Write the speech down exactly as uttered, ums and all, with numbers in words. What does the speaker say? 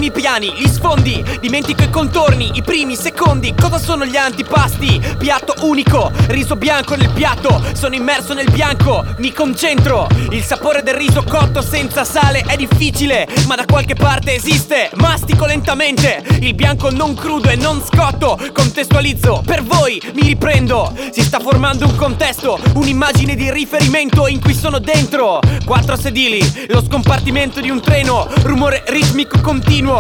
primi piani, gli sfondi, dimentico i contorni, i primi, secondi. Cosa sono gli antipasti? Piatto unico, riso bianco nel piatto. Sono immerso nel bianco, mi concentro. Il sapore del riso cotto senza sale è difficile, ma da qualche parte esiste. Mastico lentamente, il bianco non crudo e non scotto. Contestualizzo, per voi mi riprendo. Si sta formando un contesto, un'immagine di riferimento in cui sono dentro. Quattro sedili, lo scompartimento di un treno, rumore ritmico continuo.